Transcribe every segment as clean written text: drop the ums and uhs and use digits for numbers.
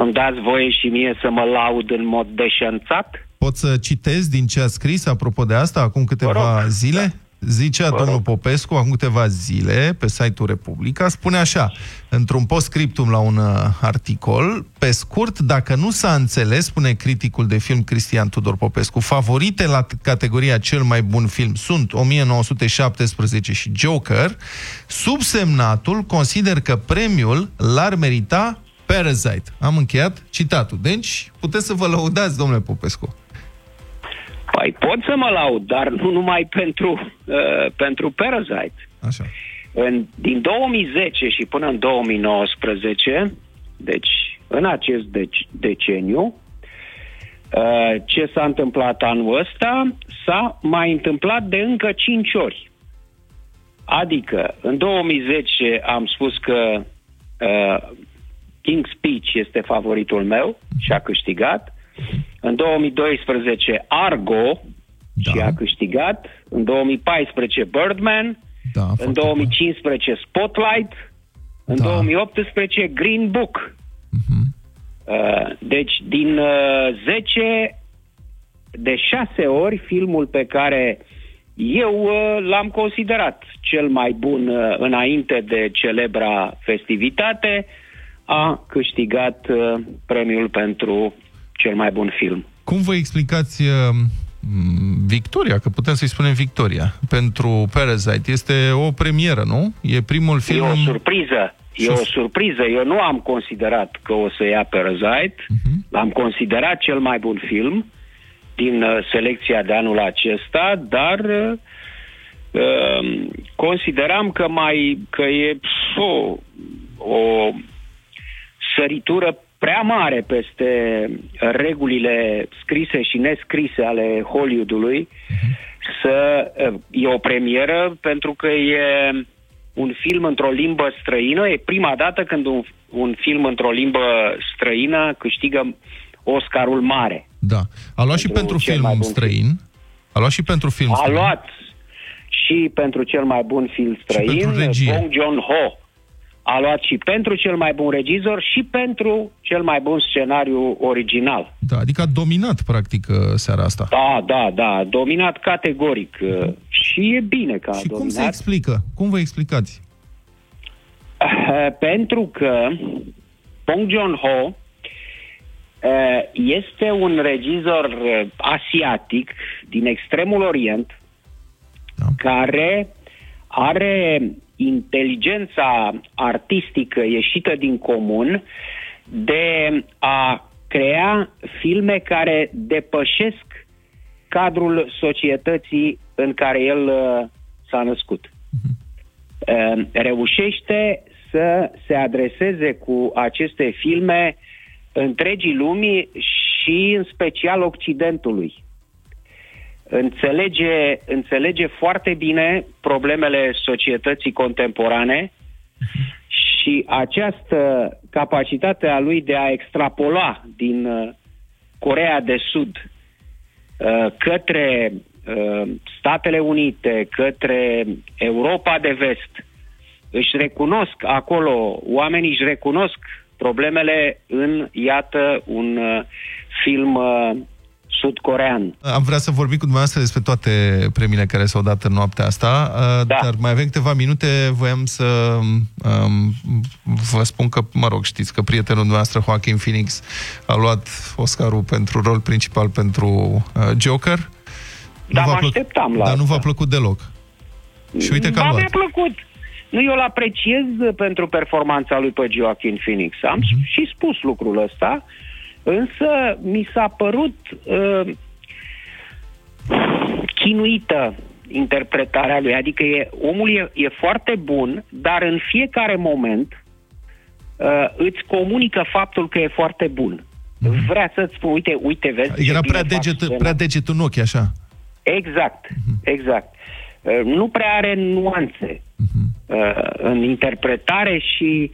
îmi dați voie și mie să mă laud în mod deșanțat? Pot să citez din ce a scris apropo de asta acum câteva zile? Da. Zicea domnul Popescu acum câteva zile pe site-ul Republica, spune așa, într-un post-scriptum la un articol, pe scurt, dacă nu s-a înțeles, spune criticul de film Cristian Tudor Popescu, favorite la categoria cel mai bun film sunt 1917 și Joker, subsemnatul consider că premiul l-ar merita Parasite. Am încheiat citatul. Deci, puteți să vă lăudați, domnule Popescu. Păi pot să mă laud, dar nu numai pentru Parasite. Așa. Din 2010 și până în 2019, deci în acest deceniu, ce s-a întâmplat anul ăsta, s-a mai întâmplat de încă 5 ori. Adică, în 2010 am spus că King's Speech este favoritul meu și a câștigat. În 2012 Argo și a câștigat. În 2014 Birdman. În 2015 Spotlight. În 2018 Green Book. Deci din 10 de 6 ori filmul pe care eu l-am considerat cel mai bun înainte de celebra festivitate a câștigat premiul pentru cel mai bun film. Cum vă explicați victoria, că putem să-i spunem victoria, pentru Parasite? Este o premieră, nu? E primul film... E o surpriză. E o surpriză. Eu nu am considerat că o să ia Parasite. L-am considerat cel mai bun film din selecția de anul acesta, dar consideram că e o săritură prea mare peste regulile scrise și nescrise ale Hollywoodului. E o premieră pentru că e un film într-o limbă străină. E prima dată când un film într-o limbă străină câștigă Oscarul mare. Da. A luat și pentru film străin. A luat și pentru film străin. A luat și pentru cel mai bun film străin, Bong Joon-ho. A luat și pentru cel mai bun regizor și pentru cel mai bun scenariu original. Da, adică a dominat, practic, seara asta. Da, a dominat categoric. Și e bine că a dominat. Și cum se explică? Cum vă explicați? Pentru că Bong Joon-ho este un regizor asiatic din Extremul Orient, care are inteligența artistică ieșită din comun de a crea filme care depășesc cadrul societății în care el s-a născut. Reușește să se adreseze cu aceste filme întregii lumii și în special Occidentului. Înțelege foarte bine problemele societății contemporane și această capacitate a lui de a extrapola din Coreea de Sud către Statele Unite, către Europa de Vest, își recunosc acolo, oamenii își recunosc problemele în, iată, un film sud-corean. Am vrea să vorbim cu dumneavoastră despre toate premiile care s-au dat în noaptea asta, dar mai avem câteva minute. Voiam să vă spun că, știți că prietenul dumneavoastră, Joaquin Phoenix, a luat Oscarul pentru rol principal pentru Joker. Dar mă așteptam la asta. Dar nu v-a plăcut deloc. Și uite că a luat. Mi-a plăcut. Nu, eu l-apreciez pentru performanța lui pe Joaquin Phoenix. Am și spus lucrul ăsta, însă mi s-a părut chinuită interpretarea lui. Adică omul e foarte bun, dar în fiecare moment îți comunică faptul că e foarte bun. Vrea să-ți spun, uite, vezi... Era prea deget în ochi, așa. Exact. Nu prea are nuanțe în interpretare și,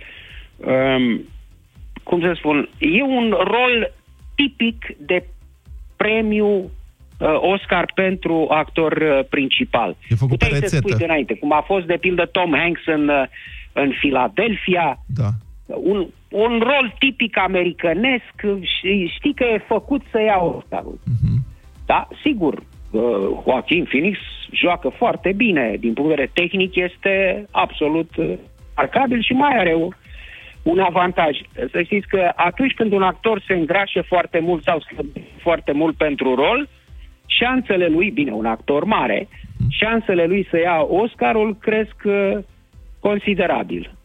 cum să spun, e un rol tipic de premiu Oscar pentru actor principal. Puteai să spui dinainte, cum a fost de pildă Tom Hanks în Philadelphia, un rol tipic americanesc și știi că e făcut să ia Oscarul. Da, sigur, Joaquin Phoenix joacă foarte bine. Din punct de vedere tehnic este absolut remarcabil și mai are un avantaj. Să știți că atunci când un actor se îngrașă foarte mult sau foarte mult pentru rol, șansele lui, bine, un actor mare, șansele lui să ia Oscarul cresc considerabil.